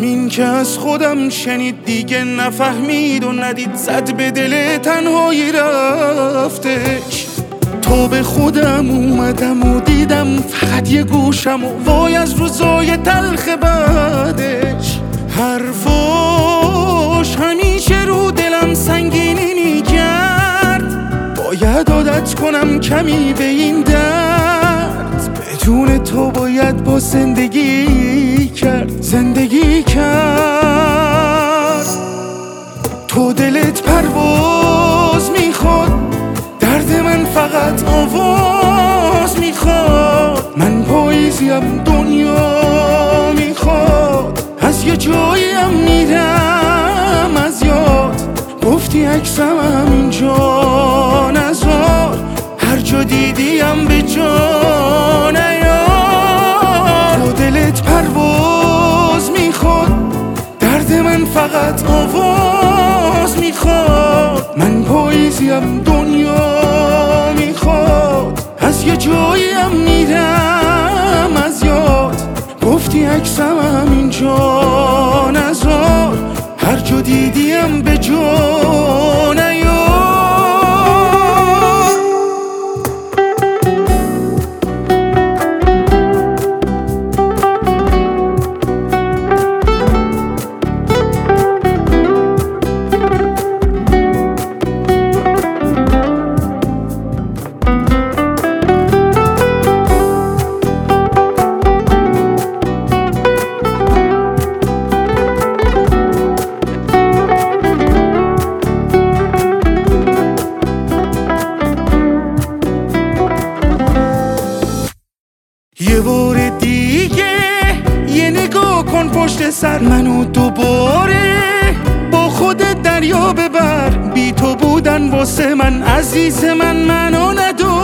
همین که از خودم شنید دیگه نفهمید و ندید، زد به دل تنهایی رفتش. تا به خودم اومدم و دیدم فقط یه گوشم و وای از روزای تلخ بعدش. حرفاش همیشه رو دلم سنگینی میکرد، باید عادت کنم کمی به این درد. بدون تو باید با زندگی کرد. تو دلت پرواز میخواد، درد من فقط آواز میخواد. من پاییزیم دنیا میخواد، از یه جاییم میرم از یاد. گفتی عکسم همینجا نذار، هر جا دیدیم به جا نیار. تو دلت پرواز میخواد، درد من فقط آواز میخواد. من پاییزیم دنیا میخواد، از یه جاییم میرم از یاد. گفتی عکسم همینجا نذار، هر جا دیدیم به جا نیار. یه بار دیگه یه نگاه کن پشت سر منو، دوباره با خودت دریا ببر. بی تو بودن واسه من عزیز من منو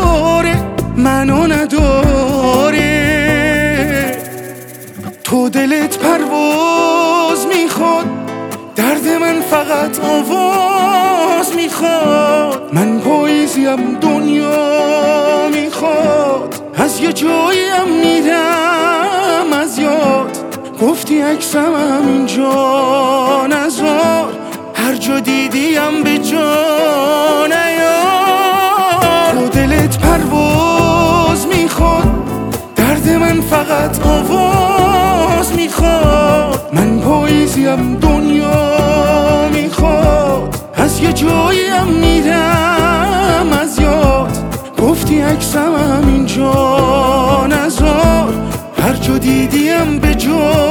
نداره. تو دلت پرواز میخواد، درد من فقط آواز میخواد. من پاییزیم دنیا میخواد، از یه جاییم میرم از یاد. گفتی عکسم همینجا نذار، هر جا دیدیم به جا نیار. تو دلت پرواز میخواد، درد من فقط آواز میخواد. من پاییزیم دنیا میخواد، از یه جاییم میرم از یاد. گفتی عکسم همینجا نذار، هر جا دیدیم به جا